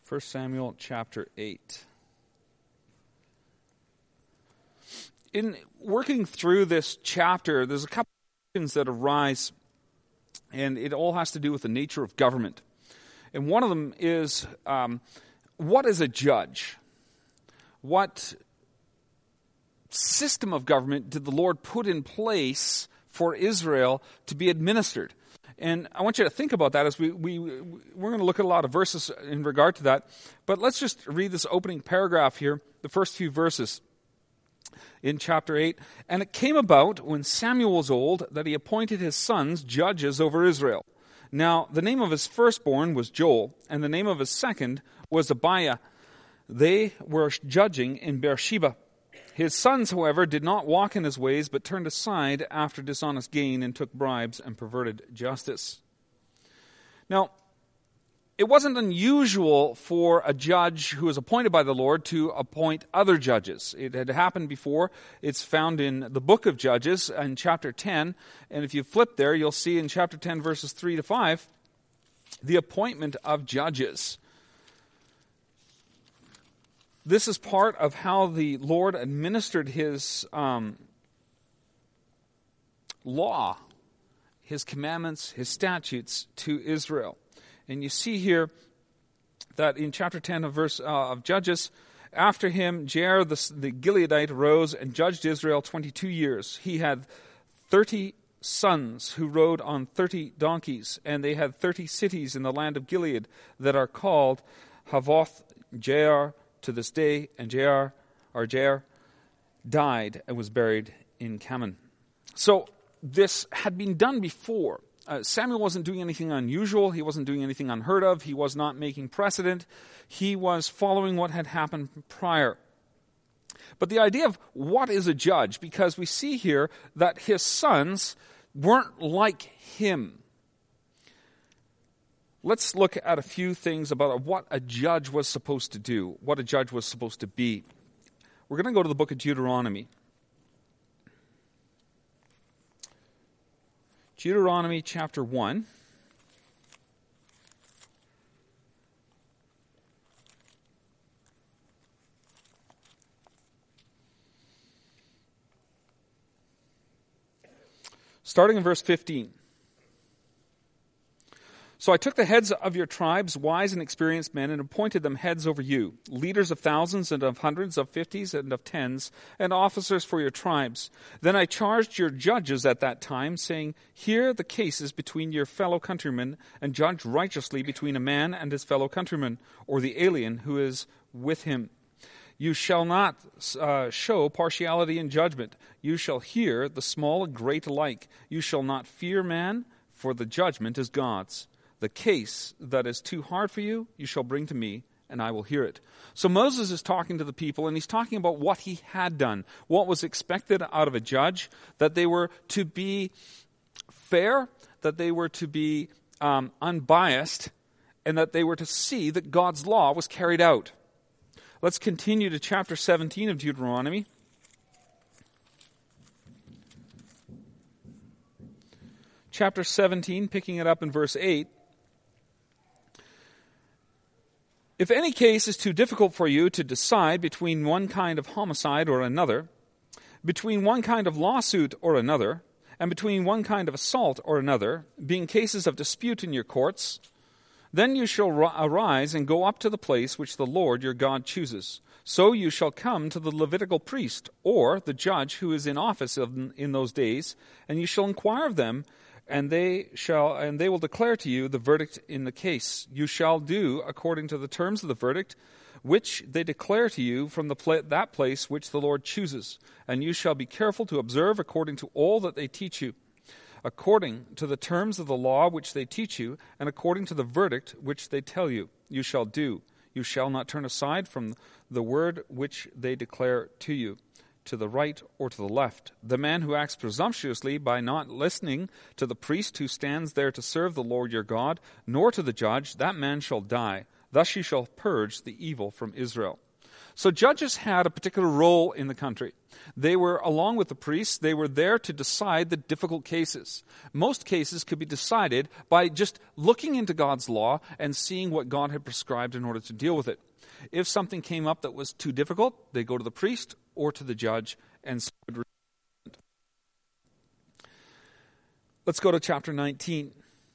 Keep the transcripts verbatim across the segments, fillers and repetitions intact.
First Samuel chapter eight. In working through this chapter, there's a couple of questions that arise, and it all has to do with the nature of government. And one of them is, um, what is a judge? What system of government did the Lord put in place for Israel to be administered? And I want you to think about that as we, we, we're going to look at a lot of verses in regard to that. But let's just read this opening paragraph here, the first few verses in chapter eight. And it came about when Samuel was old that he appointed his sons judges over Israel. Now, the name of his firstborn was Joel, and the name of his second was Abiah. They were judging in Beersheba. His sons, however, did not walk in his ways, but turned aside after dishonest gain and took bribes and perverted justice. Now, it wasn't unusual for a judge who was appointed by the Lord to appoint other judges. It had happened before. It's found in the book of Judges in chapter ten. And if you flip there, you'll see in chapter ten, verses three to five, the appointment of judges. This is part of how the Lord administered his um, law, his commandments, his statutes to Israel. And you see here that in chapter ten of verse uh, of Judges, after him, Jair the, the Gileadite arose and judged Israel twenty-two years. He had thirty sons who rode on thirty donkeys, and they had thirty cities in the land of Gilead that are called Havoth Jair to this day, and Jair, or Jair, died and was buried in Kaman. So this had been done before. Uh, Samuel wasn't doing anything unusual. He wasn't doing anything unheard of. He was not making precedent. He was following what had happened prior. But the idea of what is a judge, because we see here that his sons weren't like him. Let's look at a few things about what a judge was supposed to do, what a judge was supposed to be. We're going to go to the book of Deuteronomy. Deuteronomy chapter one. Starting in verse fifteen. So I took the heads of your tribes, wise and experienced men, and appointed them heads over you, leaders of thousands and of hundreds, of fifties and of tens, and officers for your tribes. Then I charged your judges at that time, saying, hear the cases between your fellow countrymen, and judge righteously between a man and his fellow countryman, or the alien who is with him. You shall not uh, show partiality in judgment. You shall hear the small and great alike. You shall not fear man, for the judgment is God's. The case that is too hard for you, you shall bring to me, and I will hear it. So Moses is talking to the people, and he's talking about what he had done, what was expected out of a judge, that they were to be fair, that they were to be um, unbiased, and that they were to see that God's law was carried out. Let's continue to chapter seventeen of Deuteronomy. Chapter seventeen, picking it up in verse eight. If any case is too difficult for you to decide between one kind of homicide or another, between one kind of lawsuit or another, and between one kind of assault or another, being cases of dispute in your courts, then you shall arise and go up to the place which the Lord your God chooses. So you shall come to the Levitical priest, or the judge who is in office in those days, and you shall inquire of them, and they shall and they will declare to you the verdict in the case. You shall do according to the terms of the verdict, which they declare to you from the pla- that place which the Lord chooses. And you shall be careful to observe according to all that they teach you, according to the terms of the law which they teach you, and according to the verdict which they tell you. You shall do. You shall not turn aside from the word which they declare to you, to the right or to the left. The man who acts presumptuously by not listening to the priest who stands there to serve the Lord your God, nor to the judge, that man shall die. Thus you shall purge the evil from Israel. So judges had a particular role in the country. They were, along with the priests, they were there to decide the difficult cases. Most cases could be decided by just looking into God's law and seeing what God had prescribed in order to deal with it. If something came up that was too difficult, they go to the priest or to the judge and so would respond. Let's go to chapter nineteen.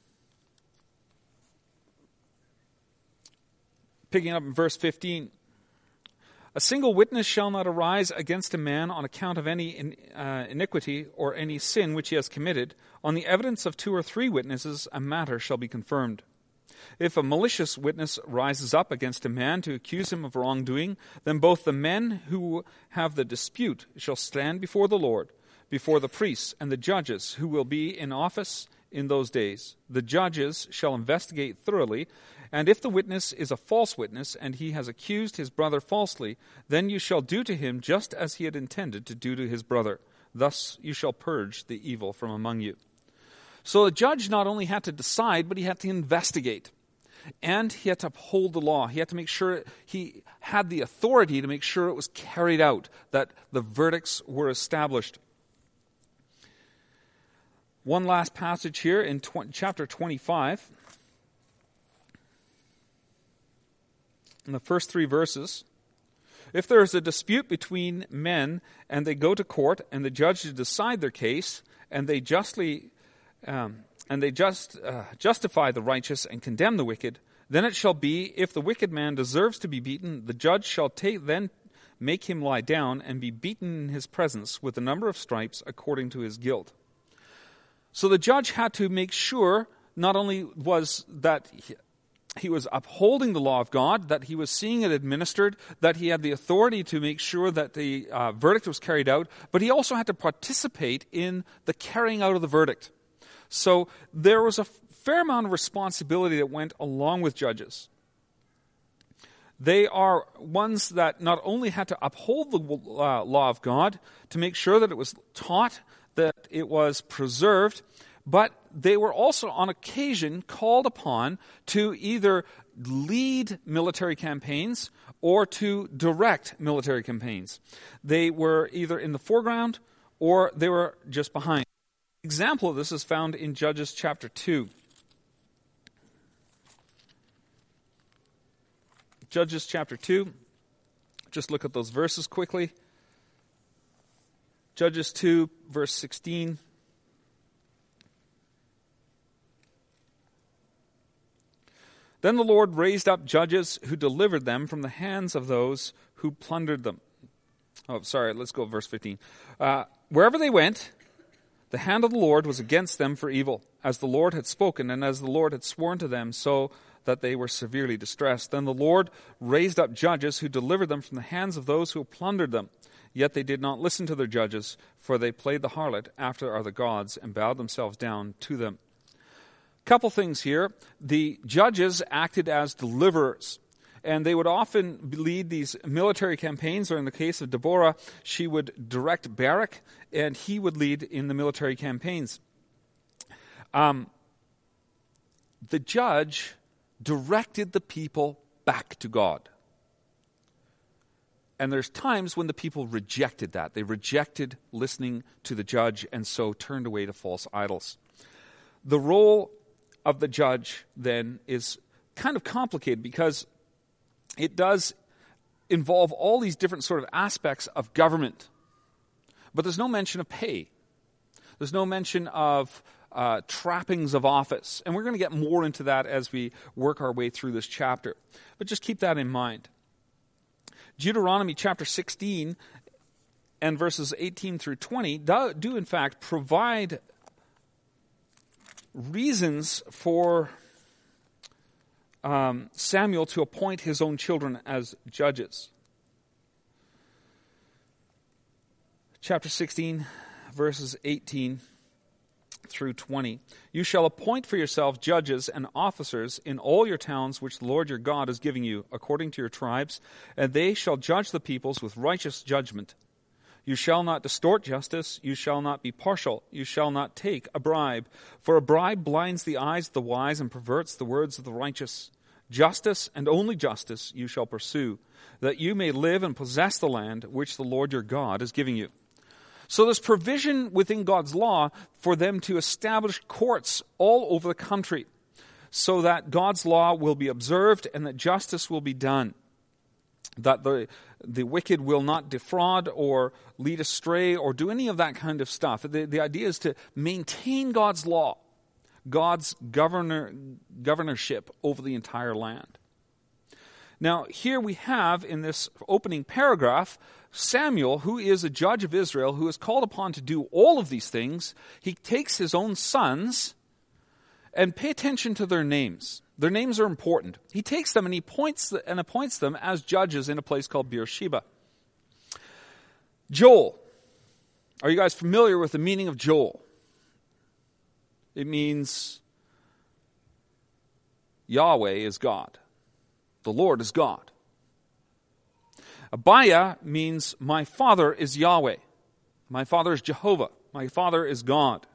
Picking up in verse fifteen. A single witness shall not arise against a man on account of any in, uh, iniquity or any sin which he has committed. On the evidence of two or three witnesses, a matter shall be confirmed. If a malicious witness rises up against a man to accuse him of wrongdoing, then both the men who have the dispute shall stand before the Lord, before the priests and the judges who will be in office in those days. The judges shall investigate thoroughly, and if the witness is a false witness, and he has accused his brother falsely, then you shall do to him just as he had intended to do to his brother. Thus you shall purge the evil from among you. So the judge not only had to decide, but he had to investigate. And he had to uphold the law. He had to make sure he had the authority to make sure it was carried out, that the verdicts were established. One last passage here in tw- chapter twenty-five. In the first three verses, if there is a dispute between men and they go to court and the judge to decide their case and they justly um, and they just uh, justify the righteous and condemn the wicked, then it shall be, if the wicked man deserves to be beaten, the judge shall take then make him lie down and be beaten in his presence with the number of stripes according to his guilt. So the judge had to make sure not only was that he, He was upholding the law of God, that he was seeing it administered, that he had the authority to make sure that the uh, verdict was carried out, but he also had to participate in the carrying out of the verdict. So there was a fair amount of responsibility that went along with judges. They are ones that not only had to uphold the uh, law of God to make sure that it was taught, that it was preserved, but they were also on occasion called upon to either lead military campaigns or to direct military campaigns. They were either in the foreground or they were just behind. An example of this is found in Judges chapter two. Judges chapter two. Just look at those verses quickly. Judges two, verse sixteen. Then the Lord raised up judges who delivered them from the hands of those who plundered them. Oh, sorry, let's go to verse fifteen. Uh, wherever they went, the hand of the Lord was against them for evil, as the Lord had spoken and as the Lord had sworn to them, so that they were severely distressed. Then the Lord raised up judges who delivered them from the hands of those who plundered them. Yet they did not listen to their judges, for they played the harlot after other gods and bowed themselves down to them. Couple things here. The judges acted as deliverers, and they would often lead these military campaigns, or in the case of Deborah, she would direct Barak, and he would lead in the military campaigns. Um, the judge directed the people back to God. And there's times when the people rejected that. They rejected listening to the judge and so turned away to false idols. The role of the judge, then, is kind of complicated because it does involve all these different sort of aspects of government. But there's no mention of pay. There's no mention of uh, trappings of office. And we're going to get more into that as we work our way through this chapter. But just keep that in mind. Deuteronomy chapter sixteen and verses eighteen through twenty do, do in fact provide reasons for um, Samuel to appoint his own children as judges. Chapter sixteen, verses eighteen through twenty. You shall appoint for yourself judges and officers in all your towns which the Lord your God is giving you, according to your tribes, and they shall judge the peoples with righteous judgment. You shall not distort justice, you shall not be partial, you shall not take a bribe, for a bribe blinds the eyes of the wise and perverts the words of the righteous. Justice and only justice you shall pursue, that you may live and possess the land which the Lord your God is giving you. So there's provision within God's law for them to establish courts all over the country so that God's law will be observed and that justice will be done. That the the wicked will not defraud or lead astray or do any of that kind of stuff. The, the idea is to maintain God's law, God's governor, governorship over the entire land. Now, here we have in this opening paragraph, Samuel, who is a judge of Israel, who is called upon to do all of these things. He takes his own sons, and pay attention to their names. Their names are important. He takes them and he points and appoints them as judges in a place called Beersheba. Joel. Are you guys familiar with the meaning of Joel? It means Yahweh is God. The Lord is God. Abiah means my father is Yahweh. My father is Jehovah. My father is God.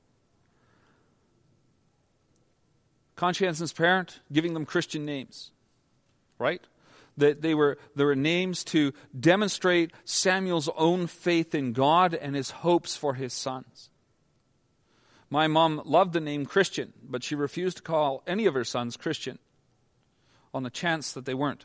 Conscientious parent, giving them Christian names, right? That they were there were names to demonstrate Samuel's own faith in God and his hopes for his sons. My mom loved the name Christian, but she refused to call any of her sons Christian on the chance that they weren't.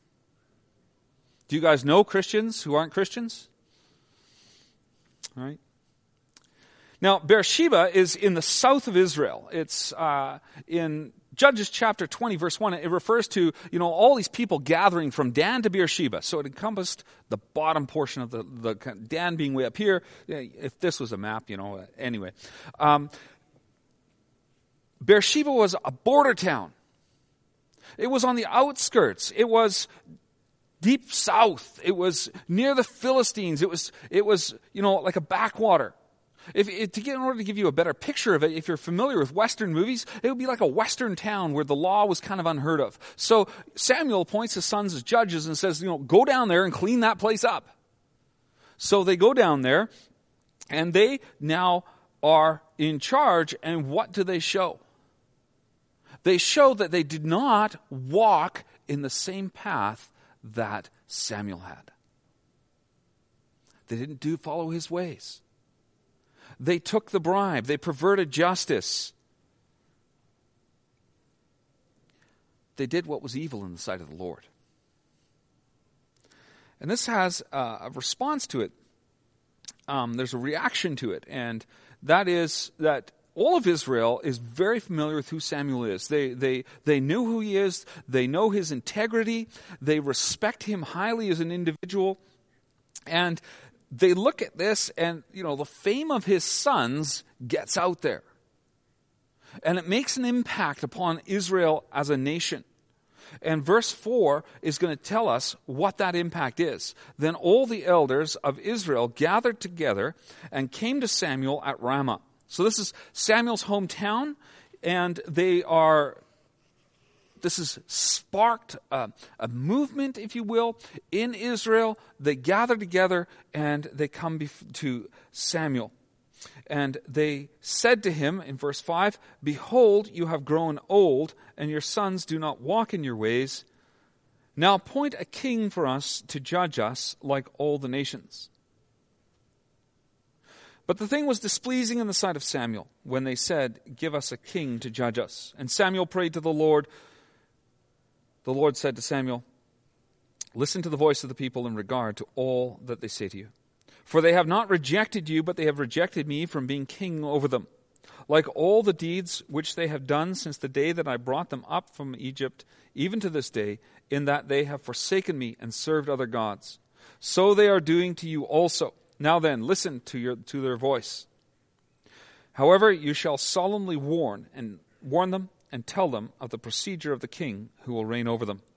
Do you guys know Christians who aren't Christians? All right. Now, Beersheba is in the south of Israel. It's uh, in Judges chapter twenty, verse one. It refers to, you know, all these people gathering from Dan to Beersheba. So it encompassed the bottom portion of the, the Dan being way up here. If this was a map, you know, anyway. Um, Beersheba was a border town. It was on the outskirts. It was deep south. It was near the Philistines. It was, it was, you know, like a backwater. If, if to get in order to give you a better picture of it, if you're familiar with Western movies, it would be like a Western town where the law was kind of unheard of. So Samuel appoints his sons as judges and says, you know, go down there and clean that place up. So they go down there, and they now are in charge. And what do they show? They show that they did not walk in the same path that Samuel had. They didn't do follow his ways. They took the bribe. They perverted justice. They did what was evil in the sight of the Lord. And this has uh, a response to it. Um, there's a reaction to it. And that is that all of Israel is very familiar with who Samuel is. They, they, they knew who he is. They know his integrity. They respect him highly as an individual. And they look at this and, you know, the fame of his sons gets out there. And it makes an impact upon Israel as a nation. And verse four is going to tell us what that impact is. Then all the elders of Israel gathered together and came to Samuel at Ramah. So this is Samuel's hometown, and they are... This has sparked a, a movement, if you will, in Israel. They gather together and they come bef- to Samuel. And they said to him in verse five, "Behold, you have grown old, and your sons do not walk in your ways. Now appoint a king for us to judge us like all the nations." But the thing was displeasing in the sight of Samuel when they said, "Give us a king to judge us." And Samuel prayed to the Lord. The Lord said to Samuel, "Listen to the voice of the people in regard to all that they say to you. For they have not rejected you, but they have rejected me from being king over them. Like all the deeds which they have done since the day that I brought them up from Egypt, even to this day, in that they have forsaken me and served other gods. So they are doing to you also. Now then, listen to your to their voice. However, you shall solemnly warn and warn them and tell them of the procedure of the king who will reign over them."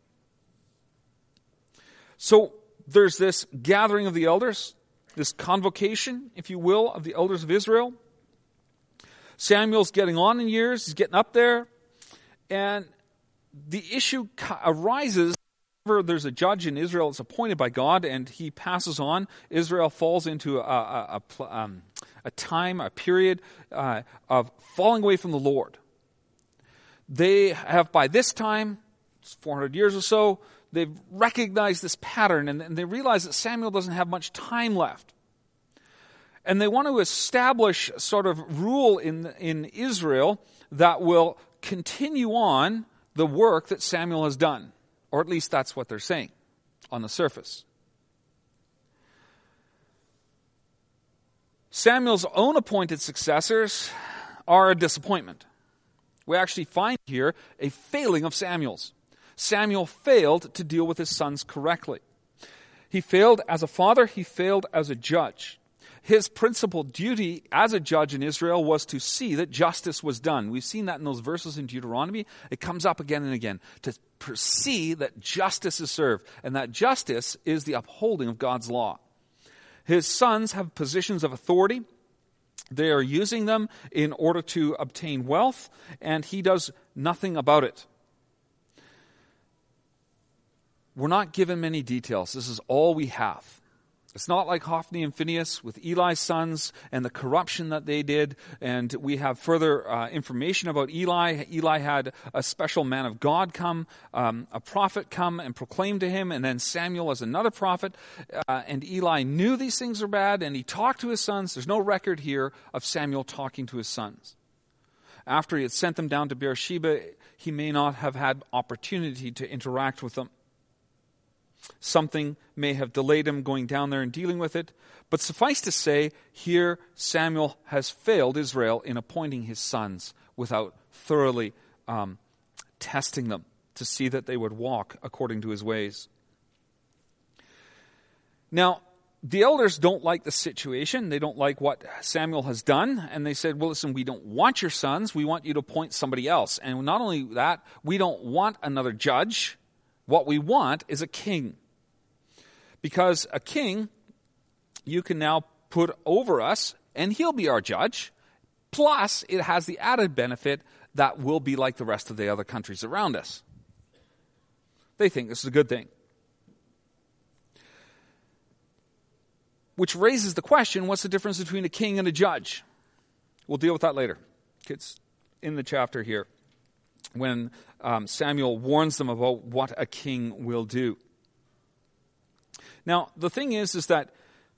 So there's this gathering of the elders, this convocation, if you will, of the elders of Israel. Samuel's getting on in years, he's getting up there, and the issue arises whenever there's a judge in Israel that's appointed by God and he passes on. Israel falls into a, a, a, um, a time, a period uh, of falling away from the Lord. They have by this time four hundred years or so, they've recognized this pattern, and, and they realize that Samuel doesn't have much time left. And they want to establish sort of rule in, in Israel that will continue on the work that Samuel has done. Or at least that's what they're saying on the surface. Samuel's own appointed successors are a disappointment. We actually find here a failing of Samuel's. Samuel failed to deal with his sons correctly. He failed as a father, he failed as a judge. His principal duty as a judge in Israel was to see that justice was done. We've seen that in those verses in Deuteronomy. It comes up again and again. To see that justice is served. And that justice is the upholding of God's law. His sons have positions of authority. They are using them in order to obtain wealth. And he does nothing about it. We're not given many details. This is all we have. It's not like Hophni and Phinehas with Eli's sons and the corruption that they did. And we have further uh, information about Eli. Eli had a special man of God come, um, a prophet come and proclaim to him. And then Samuel as another prophet. Uh, and Eli knew these things were bad and he talked to his sons. There's no record here of Samuel talking to his sons. After he had sent them down to Beersheba, he may not have had opportunity to interact with them. Something may have delayed him going down there and dealing with it. But suffice to say, here Samuel has failed Israel in appointing his sons without thoroughly um, testing them to see that they would walk according to his ways. Now, the elders don't like the situation. They don't like what Samuel has done. And they said, well, listen, we don't want your sons. We want you to appoint somebody else. And not only that, we don't want another judge. What we want is a king. Because a king, you can now put over us, and he'll be our judge. Plus, it has the added benefit that we'll be like the rest of the other countries around us. They think this is a good thing. Which raises the question, what's the difference between a king and a judge? We'll deal with that later. It's in the chapter here, when um, Samuel warns them about what a king will do. Now, the thing is, is that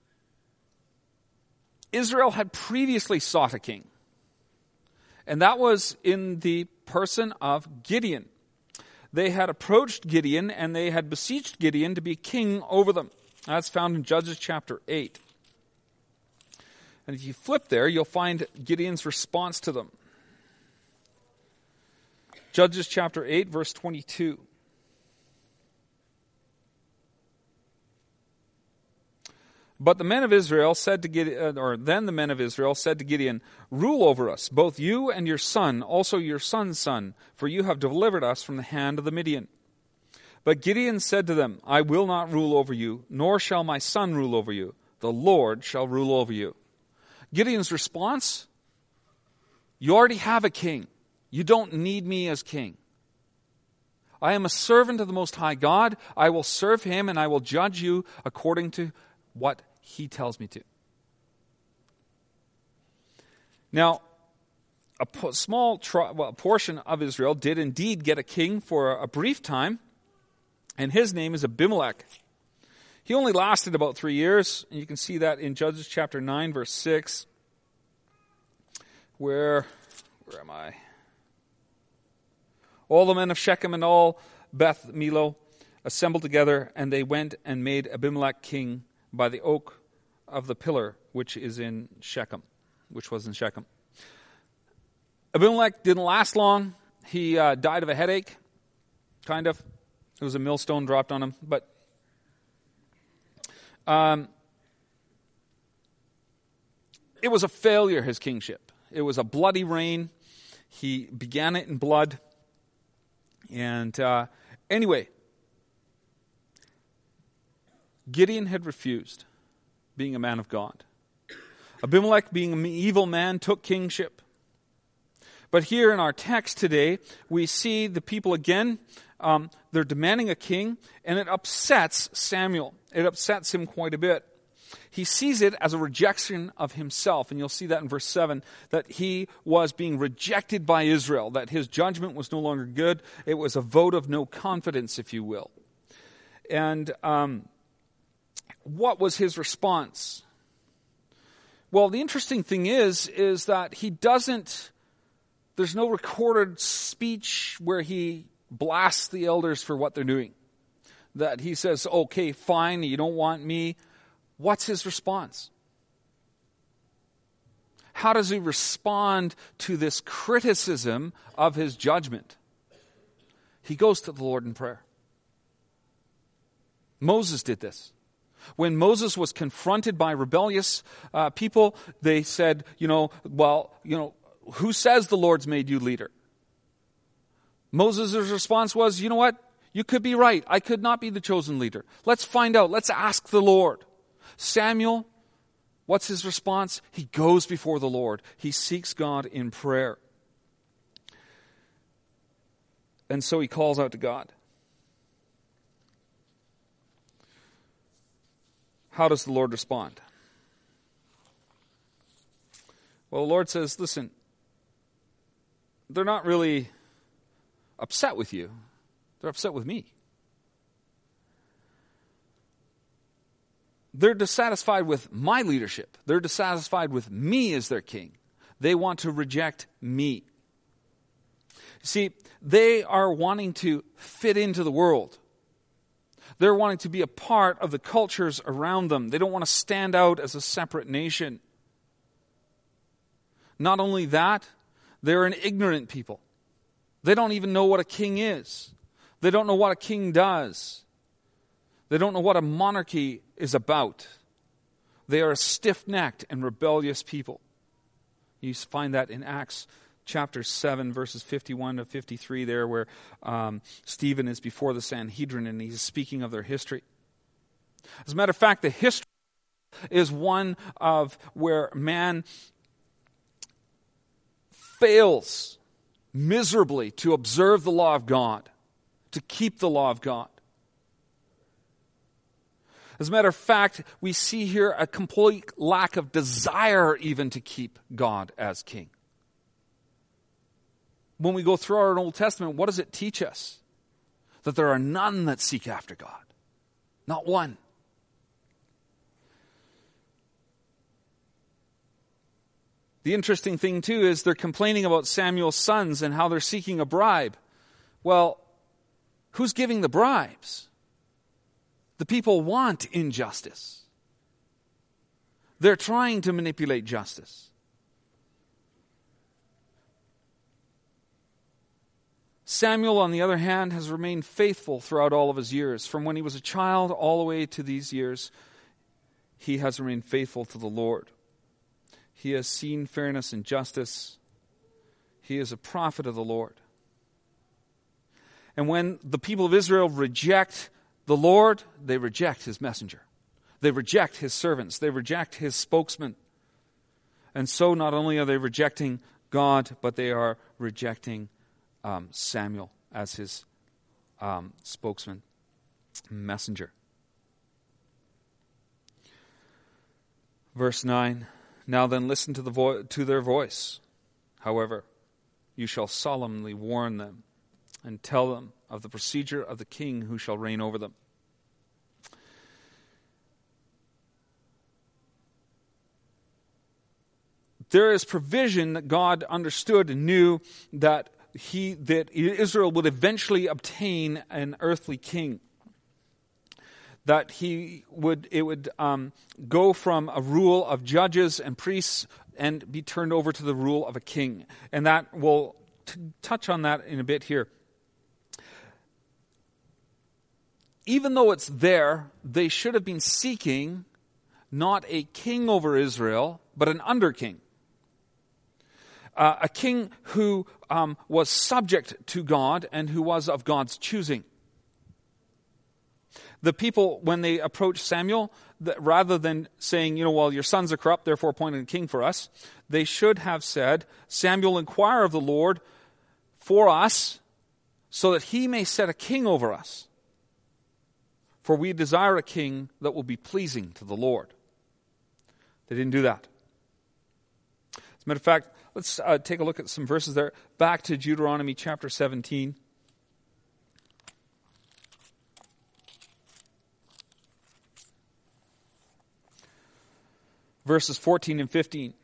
Israel had previously sought a king. And that was in the person of Gideon. They had approached Gideon and they had beseeched Gideon to be king over them. That's found in Judges chapter eight. And if you flip there, you'll find Gideon's response to them. Judges chapter eight, verse twenty-two. But the men of Israel said to Gideon, or then the men of Israel said to Gideon, rule over us, both you and your son, also your son's son, for you have delivered us from the hand of the Midian. But Gideon said to them, I will not rule over you, nor shall my son rule over you. The Lord shall rule over you. Gideon's response, you already have a king. You don't need me as king. I am a servant of the Most High God. I will serve him and I will judge you according to what he tells me to. Now, a po- small tri- well, a portion of Israel did indeed get a king for a brief time, and his name is Abimelech. He only lasted about three years, and you can see that in Judges chapter nine, verse six, where, where am I? All the men of Shechem and all Beth Milo assembled together, and they went and made Abimelech king by the oak of the pillar, which is in Shechem, which was in Shechem. Abimelech didn't last long. He uh, died of a headache, kind of. It was a millstone dropped on him, but um, it was a failure, his kingship. It was a bloody reign. He began it in blood. And uh, anyway, Gideon had refused, being a man of God. Abimelech, being an evil man, took kingship. But here in our text today, we see the people again, um, they're demanding a king, and it upsets Samuel. It upsets him quite a bit. He sees it as a rejection of himself, and you'll see that in verse seven, that he was being rejected by Israel, that his judgment was no longer good. It was a vote of no confidence, if you will. And um, what was his response? Well, the interesting thing is, is that he doesn't, there's no recorded speech where he blasts the elders for what they're doing. That he says, okay, fine, you don't want me. What's his response? How does he respond to this criticism of his judgment? He goes to the Lord in prayer. Moses did this. When Moses was confronted by rebellious uh, people, they said, you know, well, you know, who says the Lord's made you leader? Moses' response was, you know what? You could be right. I could not be the chosen leader. Let's find out. Let's ask the Lord. Samuel, what's his response? He goes before the Lord. He seeks God in prayer. And so he calls out to God. How does the Lord respond? Well, the Lord says, listen, they're not really upset with you. They're upset with me. They're dissatisfied with my leadership. They're dissatisfied with me as their king. They want to reject me. See, they are wanting to fit into the world. They're wanting to be a part of the cultures around them. They don't want to stand out as a separate nation. Not only that, they're an ignorant people. They don't even know what a king is. They don't know what a king does. They don't know what a monarchy is about. They are a stiff-necked and rebellious people. You find that in Acts chapter seven, verses fifty-one to fifty-three there, where um, Stephen is before the Sanhedrin and he's speaking of their history. As a matter of fact, the history is one of where man fails miserably to observe the law of God, to keep the law of God. As a matter of fact, we see here a complete lack of desire even to keep God as king. When we go through our Old Testament, what does it teach us? That there are none that seek after God. Not one. The interesting thing, too, is they're complaining about Samuel's sons and how they're seeking a bribe. Well, who's giving the bribes? The people want injustice. They're trying to manipulate justice. Samuel, on the other hand, has remained faithful throughout all of his years. From when he was a child all the way to these years, he has remained faithful to the Lord. He has seen fairness and justice. He is a prophet of the Lord. And when the people of Israel reject the Lord, they reject his messenger. They reject his servants. They reject his spokesman. And so not only are they rejecting God, but they are rejecting um, Samuel as his um, spokesman, messenger. Verse nine, now then listen to the vo- to their voice. However, you shall solemnly warn them and tell them of the procedure of the king who shall reign over them. There is provision that God understood and knew that he that Israel would eventually obtain an earthly king. That he would it would um, go from a rule of judges and priests and be turned over to the rule of a king. And that we'll t- touch on that in a bit here. Even though it's there, they should have been seeking not a king over Israel, but an under-king. Uh, a king who um, was subject to God and who was of God's choosing. The people, when they approached Samuel, that rather than saying, you know, well, your sons are corrupt, therefore appoint a king for us, they should have said, Samuel, inquire of the Lord for us, so that he may set a king over us. For we desire a king that will be pleasing to the Lord. They didn't do that. As a matter of fact, let's uh, take a look at some verses there. Back to Deuteronomy chapter seventeen. Verses fourteen and fifteen.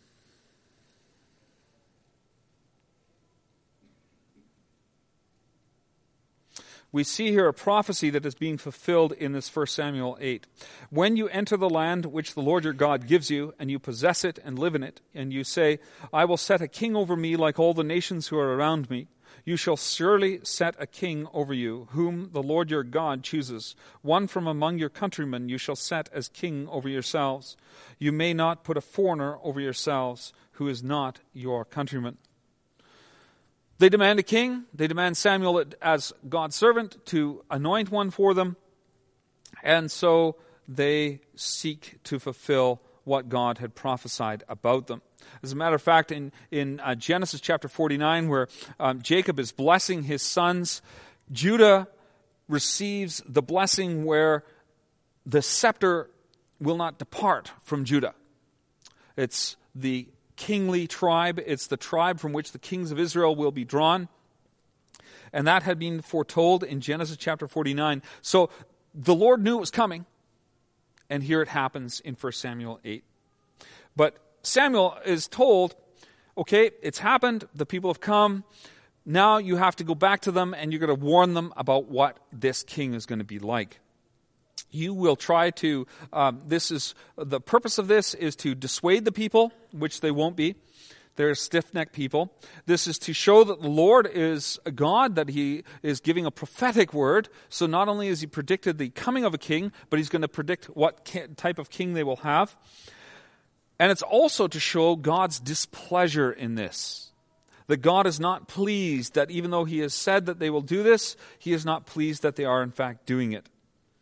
We see here a prophecy that is being fulfilled in this First Samuel eight. When you enter the land which the Lord your God gives you, and you possess it and live in it, and you say, I will set a king over me like all the nations who are around me, you shall surely set a king over you, whom the Lord your God chooses. One from among your countrymen you shall set as king over yourselves. You may not put a foreigner over yourselves, who is not your countryman. They demand a king. They demand Samuel as God's servant to anoint one for them. And so they seek to fulfill what God had prophesied about them. As a matter of fact, in, in uh, Genesis chapter forty-nine, where um, Jacob is blessing his sons, Judah receives the blessing where the scepter will not depart from Judah. It's the kingly tribe. It's the tribe from which the kings of Israel will be drawn. And that had been foretold in Genesis chapter forty-nine. So the Lord knew it was coming. And here it happens in First Samuel eight. But Samuel is told, okay, it's happened. The people have come. Now you have to go back to them and you're going to warn them about what this king is going to be like. You will try to, um, this is, the purpose of this is to dissuade the people, which they won't be. They're stiff-necked people. This is to show that the Lord is a God, that he is giving a prophetic word. So not only has he predicted the coming of a king, but he's going to predict what type of king they will have. And it's also to show God's displeasure in this. That God is not pleased that even though he has said that they will do this, he is not pleased that they are in fact doing it.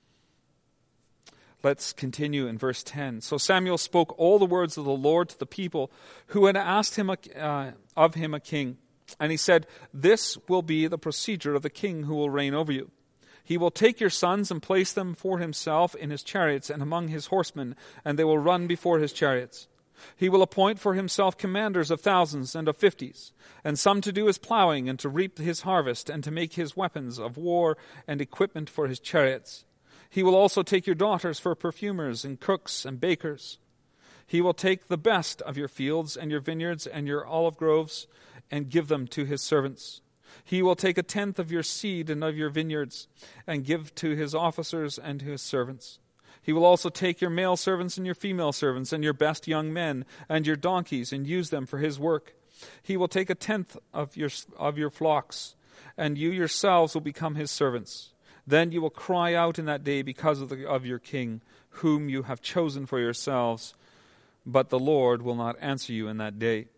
Let's continue in verse ten. So Samuel spoke all the words of the Lord to the people who had asked him a, uh, of him a king. And he said, this will be the procedure of the king who will reign over you. He will take your sons and place them for himself in his chariots and among his horsemen, and they will run before his chariots. He will appoint for himself commanders of thousands and of fifties, and some to do his plowing and to reap his harvest and to make his weapons of war and equipment for his chariots. He will also take your daughters for perfumers and cooks and bakers. He will take the best of your fields and your vineyards and your olive groves and give them to his servants. He will take a tenth of your seed and of your vineyards and give to his officers and to his servants. He will also take your male servants and your female servants and your best young men and your donkeys and use them for his work. He will take a tenth of your, of your flocks, and you yourselves will become his servants. Then you will cry out in that day because of, the, of your king, whom you have chosen for yourselves, but the Lord will not answer you in that day.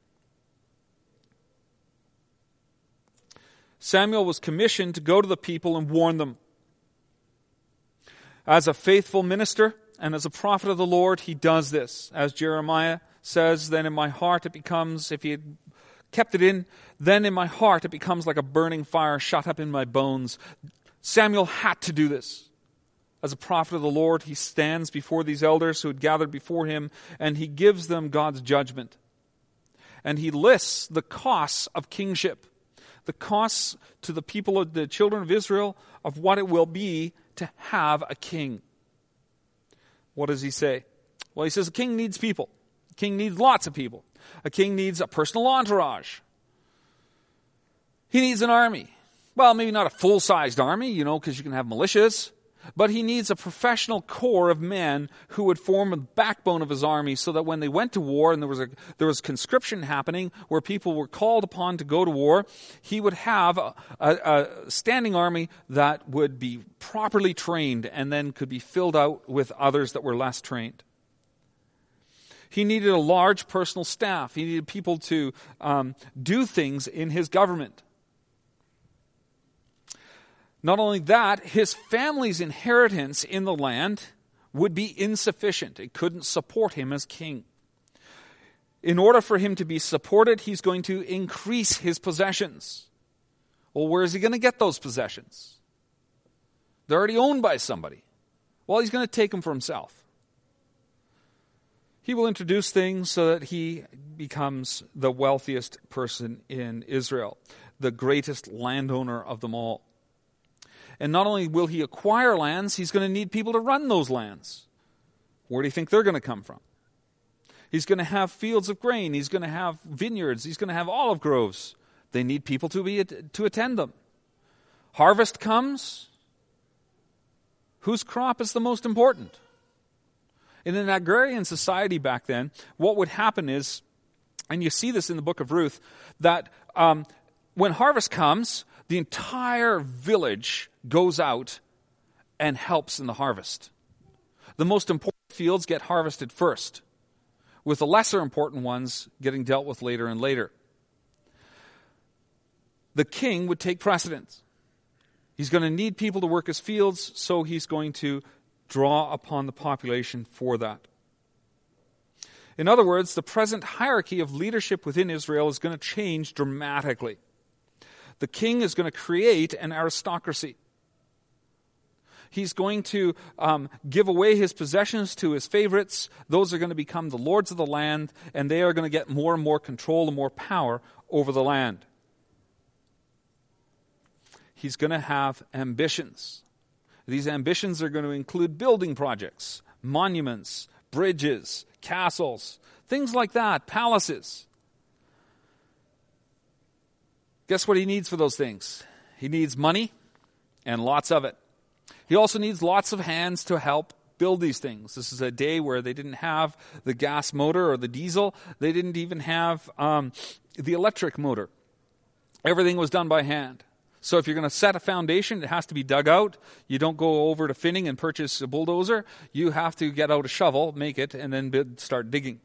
Samuel was commissioned to go to the people and warn them. As a faithful minister and as a prophet of the Lord, he does this. As Jeremiah says, then in my heart it becomes, if he had kept it in, then in my heart it becomes like a burning fire shut up in my bones. Samuel had to do this. As a prophet of the Lord, he stands before these elders who had gathered before him, and he gives them God's judgment. And he lists the costs of kingship, the costs to the people of the children of Israel of what it will be to have a king. What does he say? Well, he says a king needs people. A king needs lots of people. A king needs a personal entourage. He needs an army. Well, maybe not a full-sized army, you know, because you can have militias. But he needs a professional corps of men who would form the backbone of his army so that when they went to war and there was a there was conscription happening where people were called upon to go to war, he would have a, a, a standing army that would be properly trained and then could be filled out with others that were less trained. He needed a large personal staff. He needed people to um, do things in his government. Not only that, his family's inheritance in the land would be insufficient. It couldn't support him as king. In order for him to be supported, he's going to increase his possessions. Well, where is he going to get those possessions? They're already owned by somebody. Well, he's going to take them for himself. He will introduce things so that he becomes the wealthiest person in Israel, the greatest landowner of them all. And not only will he acquire lands, he's going to need people to run those lands. Where do you think they're going to come from? He's going to have fields of grain. He's going to have vineyards. He's going to have olive groves. They need people to be to attend them. Harvest comes. Whose crop is the most important? In an agrarian society back then, what would happen is, and you see this in the book of Ruth, that um, when harvest comes, the entire village goes out and helps in the harvest. The most important fields get harvested first, with the lesser important ones getting dealt with later and later. The king would take precedence. He's going to need people to work his fields, so he's going to draw upon the population for that. In other words, the present hierarchy of leadership within Israel is going to change dramatically. The king is going to create an aristocracy. He's going to um, give away his possessions to his favorites. Those are going to become the lords of the land, and they are going to get more and more control and more power over the land. He's going to have ambitions. These ambitions are going to include building projects, monuments, bridges, castles, things like that, palaces. Guess what he needs for those things? He needs money and lots of it. He also needs lots of hands to help build these things. This is a day where they didn't have the gas motor or the diesel. They didn't even have um, the electric motor. Everything was done by hand. So if you're going to set a foundation, it has to be dug out. You don't go over to Finning and purchase a bulldozer. You have to get out a shovel, make it, and then start digging.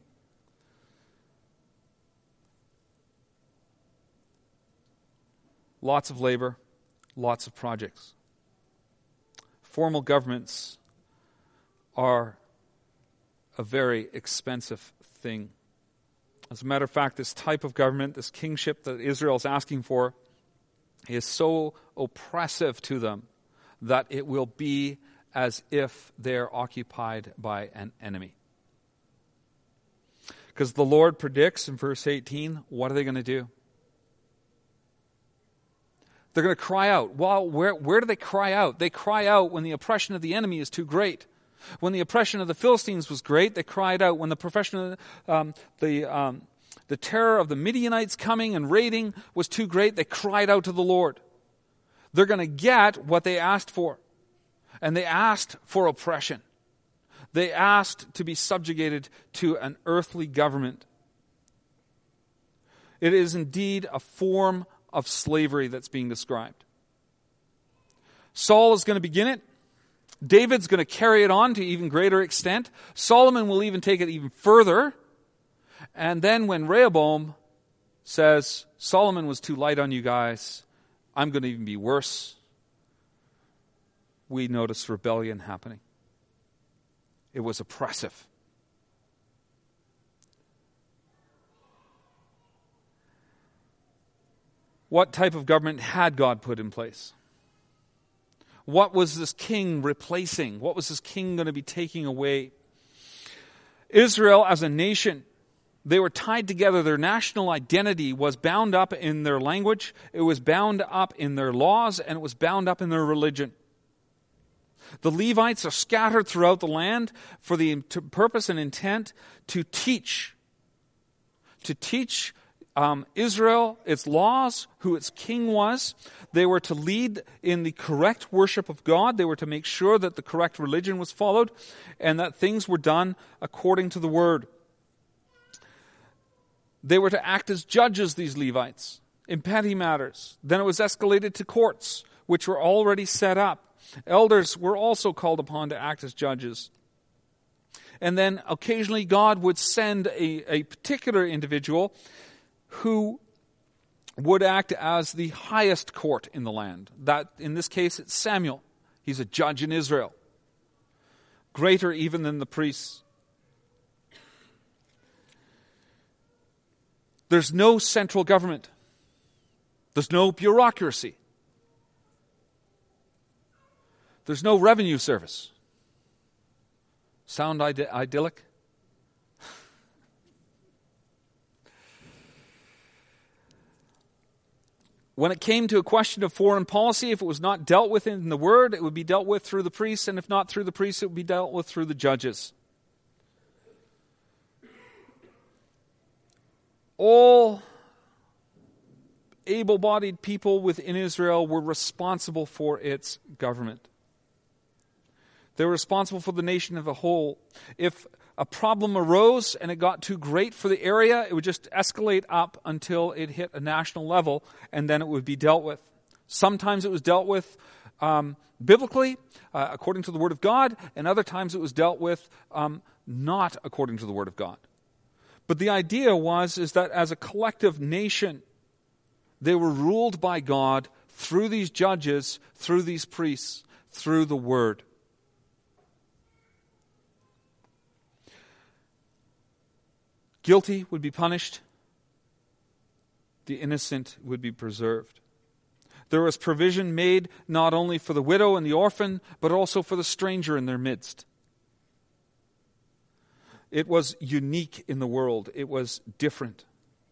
Lots of labor, lots of projects. Formal governments are a very expensive thing. As a matter of fact, this type of government, this kingship that Israel is asking for, is so oppressive to them that it will be as if they're occupied by an enemy. Because the Lord predicts in verse eighteen, what are they going to do? They're going to cry out. Well, where, where do they cry out? They cry out when the oppression of the enemy is too great. When the oppression of the Philistines was great, they cried out. When the oppression of um, the um, the terror of the Midianites coming and raiding was too great, they cried out to the Lord. They're going to get what they asked for. And they asked for oppression. They asked to be subjugated to an earthly government. It is indeed a form of slavery that's being described. Saul is going to begin it. David's going to carry it on to even greater extent. Solomon will even take it even further. And then when Rehoboam says, Solomon was too light on you guys, I'm going to even be worse, we notice rebellion happening. It was oppressive. What type of government had God put in place? What was this king replacing? What was this king going to be taking away? Israel as a nation, they were tied together. Their national identity was bound up in their language. It was bound up in their laws, and it was bound up in their religion. The Levites are scattered throughout the land for the purpose and intent to teach. To teach Um, Israel, its laws, who its king was. They were to lead in the correct worship of God. They were to make sure that the correct religion was followed and that things were done according to the word. They were to act as judges, these Levites, in petty matters. Then it was escalated to courts, which were already set up. Elders were also called upon to act as judges. And then occasionally God would send a, a particular individual who would act as the highest court in the land. That, in this case, it's Samuel. He's a judge in Israel. Greater even than the priests. There's no central government. There's no bureaucracy. There's no revenue service. Sound id- idyllic? When it came to a question of foreign policy, if it was not dealt with in the Word, it would be dealt with through the priests, and if not through the priests, it would be dealt with through the judges. All able-bodied people within Israel were responsible for its government. They were responsible for the nation as a whole. If a problem arose and it got too great for the area, it would just escalate up until it hit a national level, and then it would be dealt with. Sometimes it was dealt with um, biblically, uh, according to the Word of God, and other times it was dealt with um, not according to the Word of God. But the idea was is that as a collective nation, they were ruled by God through these judges, through these priests, through the Word. Guilty would be punished. The innocent would be preserved. There was provision made not only for the widow and the orphan, but also for the stranger in their midst. It was unique in the world. It was different.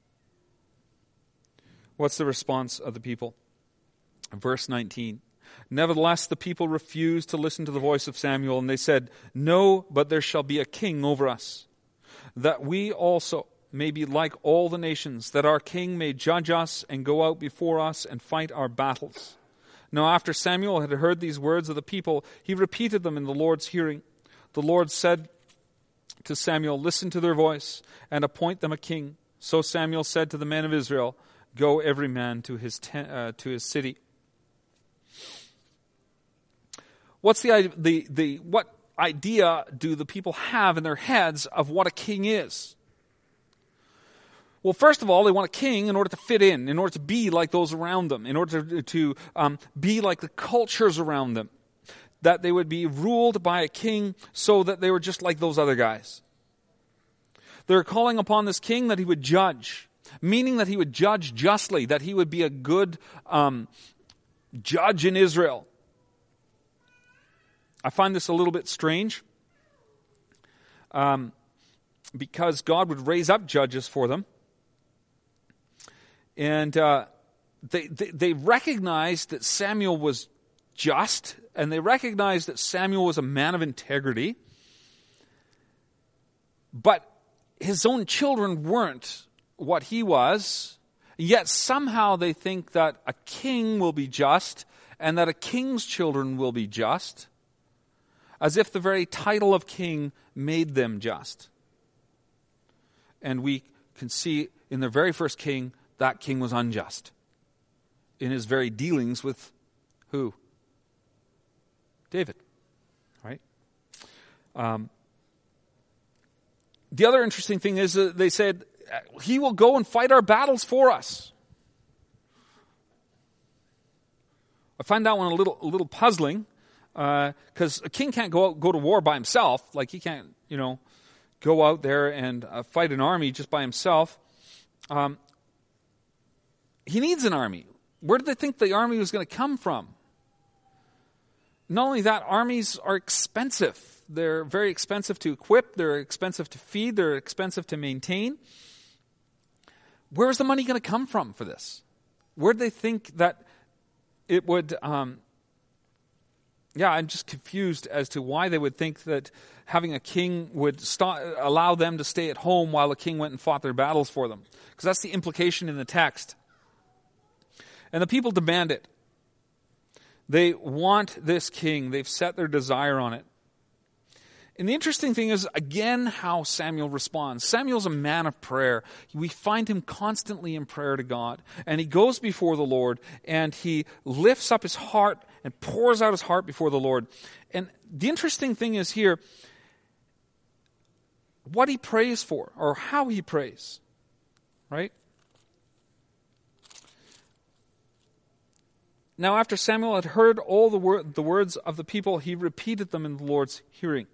What's the response of the people? Verse nineteen. Nevertheless, the people refused to listen to the voice of Samuel, and they said, "No, but there shall be a king over us, that we also may be like all the nations, that our king may judge us and go out before us and fight our battles." Now after Samuel had heard these words of the people, he repeated them in the Lord's hearing. The Lord said to Samuel, "Listen to their voice and appoint them a king." So Samuel said to the men of Israel, "Go every man to his ten, uh, to his city." What's the the the what idea do the people have in their heads of what a king is? Well, first of all, they want a king in order to fit in, in order to be like those around them, in order to, to um, be like the cultures around them. That they would be ruled by a king so that they were just like those other guys. They're calling upon this king that he would judge, meaning that he would judge justly, that he would be a good um, judge in Israel. I find this a little bit strange um, because God would raise up judges for them. And uh, they, they, they recognized that Samuel was just, and they recognized that Samuel was a man of integrity. But his own children weren't what he was. Yet somehow they think that a king will be just, and that a king's children will be just, as if the very title of king made them just. And we can see in the very first king, that king was unjust in his very dealings with who? David, right? Um, the other interesting thing is that they said, he will go and fight our battles for us. I find that one a little a little puzzling, because uh, a king can't go out, go to war by himself. Like he can't, you know, go out there and uh, fight an army just by himself. Um, he needs an army. Where did they think the army was going to come from? Not only that, armies are expensive. They're very expensive to equip. They're expensive to feed. They're expensive to maintain. Where is the money going to come from for this? Where do they think that it would... Um, yeah, I'm just confused as to why they would think that having a king would stop, allow them to stay at home while the king went and fought their battles for them. Because that's the implication in the text. And the people demand it. They want this king. They've set their desire on it. And the interesting thing is, again, how Samuel responds. Samuel's a man of prayer. We find him constantly in prayer to God. And he goes before the Lord, and he lifts up his heart and pours out his heart before the Lord. And the interesting thing is here, what he prays for, or how he prays. Right? Now, after Samuel had heard all the, wor- the words of the people, he repeated them in the Lord's hearing.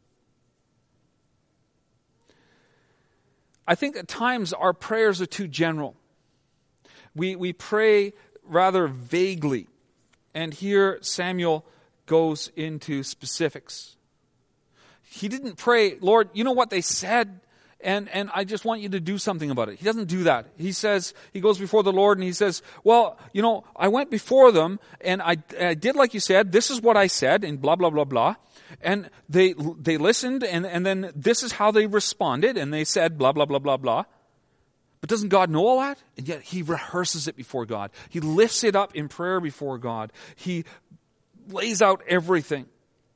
I think at times our prayers are too general. We we pray rather vaguely. And here Samuel goes into specifics. He didn't pray, Lord, you know what they said? and, and I just want you to do something about it. He doesn't do that. He says, he goes before the Lord and he says, well, you know, I went before them and I, I did like you said, this is what I said, and blah, blah, blah, blah. And they they listened, and, and then this is how they responded, and they said blah, blah, blah, blah, blah. But doesn't God know all that? And yet he rehearses it before God. He lifts it up in prayer before God. He lays out everything.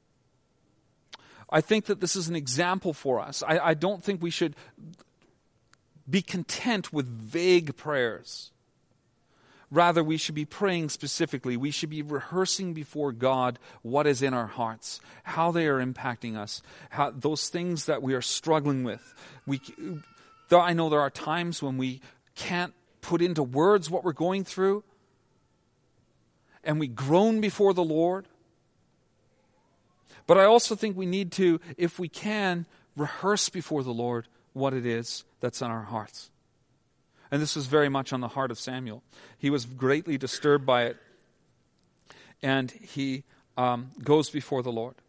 I think that this is an example for us. I, I don't think we should be content with vague prayers. Rather, we should be praying specifically. We should be rehearsing before God what is in our hearts, how they are impacting us, how those things that we are struggling with. We, though I know there are times when we can't put into words what we're going through, and we groan before the Lord. But I also think we need to, if we can, rehearse before the Lord what it is that's in our hearts. And this was very much on the heart of Samuel. He was greatly disturbed by it. And he um, goes before the Lord.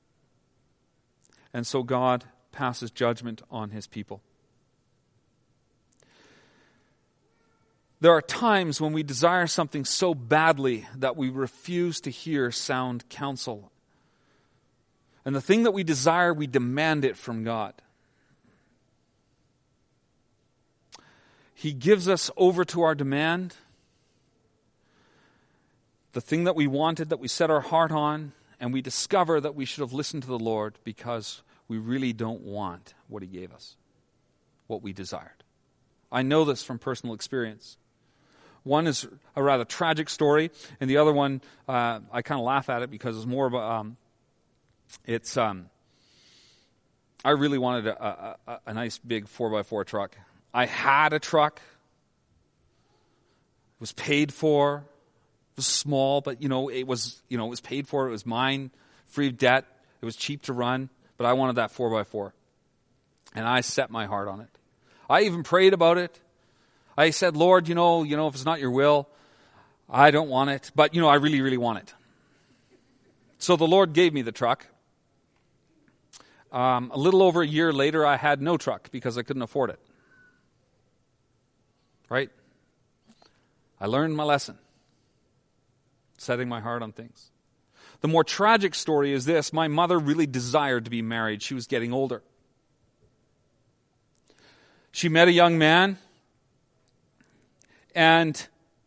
And so God passes judgment on his people. There are times when we desire something so badly that we refuse to hear sound counsel. And the thing that we desire, we demand it from God. He gives us over to our demand. The thing that we wanted, that we set our heart on, and we discover that we should have listened to the Lord because we really don't want what he gave us, what we desired. I know this from personal experience. One is a rather tragic story, and the other one, uh, I kind of laugh at it because it's more of a, um, it's, um, I really wanted a, a, a nice big four by four truck. I had a truck. It was paid for. It was small, but you know, it was, you know, it was paid for. It was mine, free of debt. It was cheap to run, but I wanted that four by four. And I set my heart on it. I even prayed about it. I said, Lord, you know, you know, if it's not your will, I don't want it, but you know, I really, really want it. So the Lord gave me the truck. Um, a little over a year later, I had no truck because I couldn't afford it. Right? I learned my lesson. Setting my heart on things. The more tragic story is this. My mother really desired to be married. She was getting older. She met a young man, and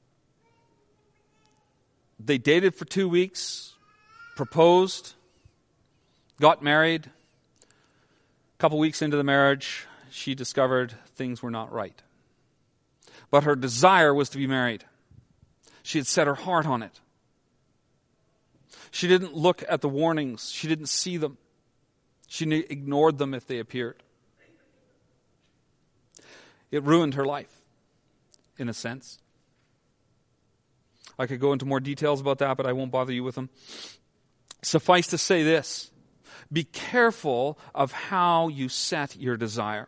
they dated for two weeks, proposed, got married. A couple weeks into the marriage, she discovered things were not right. But her desire was to be married. She had set her heart on it. She didn't look at the warnings. She didn't see them. She ignored them if they appeared. It ruined her life, in a sense. I could go into more details about that, but I won't bother you with them. Suffice to say this. Be careful of how you set your desire.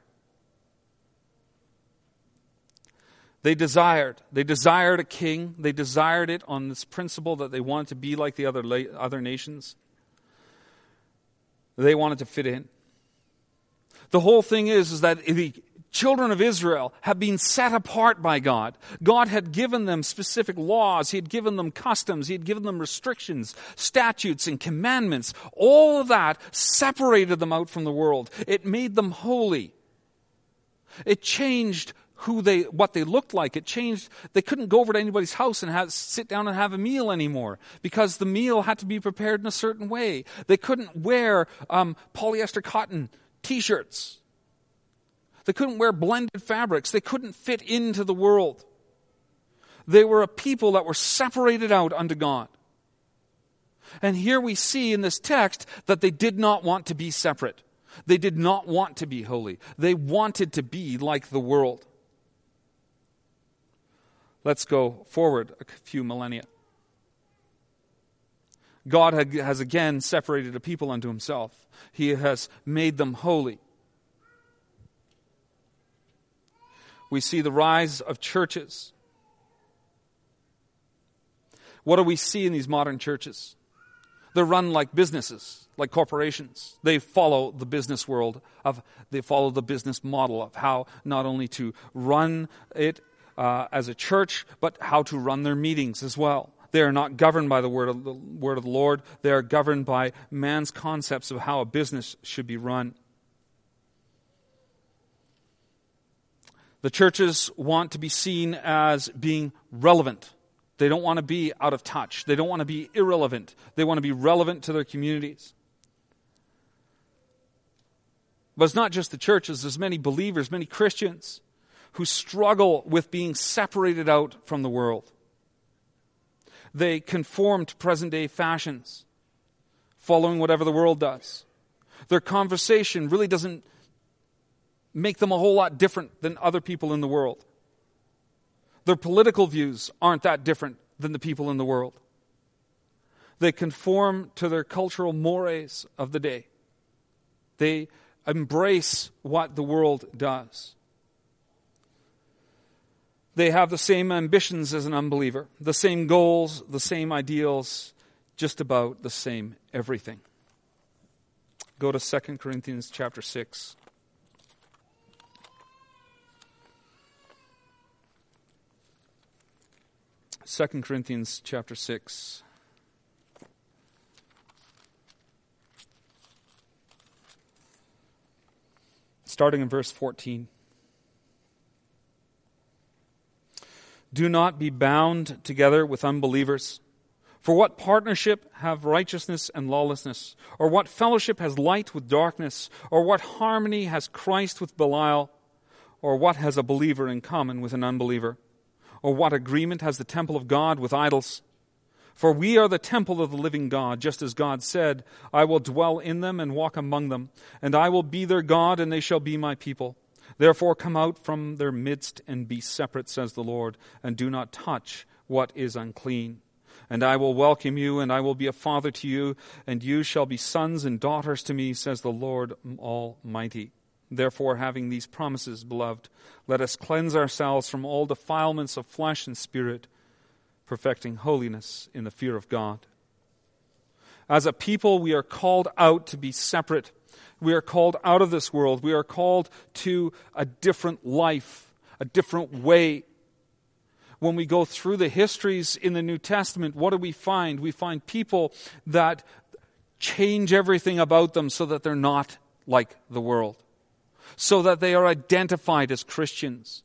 They desired. They desired a king. They desired it on this principle that they wanted to be like the other other nations. They wanted to fit in. The whole thing is, is that the children of Israel have been set apart by God. God had given them specific laws. He had given them customs. He had given them restrictions, statutes, and commandments. All of that separated them out from the world. It made them holy. It changed who they, what they looked like. It changed. They couldn't go over to anybody's house and have, sit down and have a meal anymore because the meal had to be prepared in a certain way. They couldn't wear um, polyester cotton T-shirts. They couldn't wear blended fabrics. They couldn't fit into the world. They were a people that were separated out unto God. And here we see in this text that they did not want to be separate. They did not want to be holy. They wanted to be like the world. Let's go forward a few millennia. God has again separated a people unto himself. He has made them holy. We see the rise of churches. What do we see in these modern churches? They're run like businesses, like corporations. They follow the business world of, they follow the business model of how not only to run it uh, as a church, but how to run their meetings as well. They are not governed by the word of the word of the Lord. They are governed by man's concepts of how a business should be run. The churches want to be seen as being relevant. They don't want to be out of touch. They don't want to be irrelevant. They want to be relevant to their communities. But it's not just the churches. There's many believers, many Christians who struggle with being separated out from the world. They conform to present-day fashions, following whatever the world does. Their conversation really doesn't make them a whole lot different than other people in the world. Their political views aren't that different than the people in the world. They conform to their cultural mores of the day. They embrace what the world does. They have the same ambitions as an unbeliever, the same goals, the same ideals, just about the same everything. Go to Second Corinthians chapter six. Second Corinthians chapter six. Starting in verse fourteen. Do not be bound together with unbelievers. For what partnership have righteousness and lawlessness? Or what fellowship has light with darkness? Or what harmony has Christ with Belial? Or what has a believer in common with an unbeliever? Or what agreement has the temple of God with idols? For we are the temple of the living God, just as God said, I will dwell in them and walk among them, and I will be their God, and they shall be my people. Therefore come out from their midst and be separate, says the Lord, and do not touch what is unclean. And I will welcome you, and I will be a father to you, and you shall be sons and daughters to me, says the Lord Almighty. Therefore, having these promises, beloved, let us cleanse ourselves from all defilements of flesh and spirit, perfecting holiness in the fear of God. As a people, we are called out to be separate. We are called out of this world. We are called to a different life, a different way. When we go through the histories in the New Testament, what do we find? We find people that change everything about them so that they're not like the world, so that they are identified as Christians.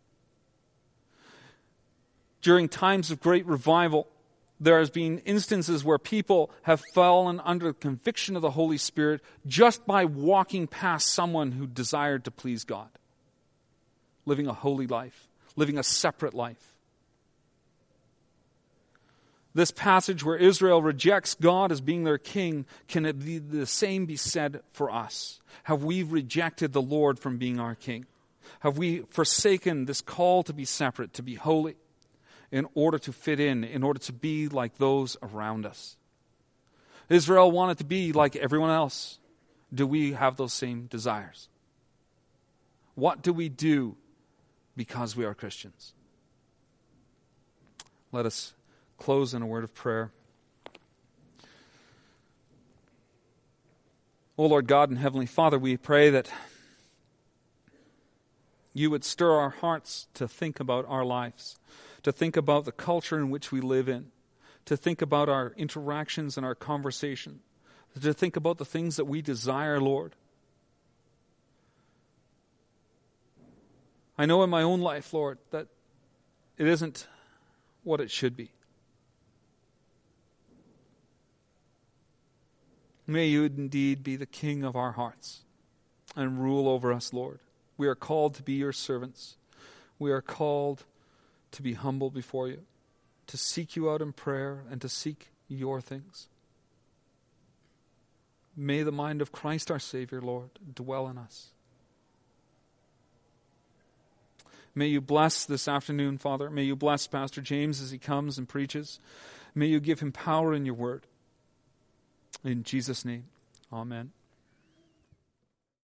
During times of great revival, there has been instances where people have fallen under the conviction of the Holy Spirit just by walking past someone who desired to please God, living a holy life, living a separate life. This passage where Israel rejects God as being their king, can it be the same be said for us? Have we rejected the Lord from being our king? Have we forsaken this call to be separate, to be holy, in order to fit in, in order to be like those around us? Israel wanted to be like everyone else. Do we have those same desires? What do we do because we are Christians? Let us close in a word of prayer. O Lord God and Heavenly Father, we pray that you would stir our hearts to think about our lives, to think about the culture in which we live in, to think about our interactions and our conversation, to think about the things that we desire, Lord. I know in my own life, Lord, that it isn't what it should be. May you indeed be the King of our hearts and rule over us, Lord. We are called to be your servants. We are called to be humble before you, to seek you out in prayer and to seek your things. May the mind of Christ our Savior, Lord, dwell in us. May you bless this afternoon, Father. May you bless Pastor James as he comes and preaches. May you give him power in your word. In Jesus' name, amen.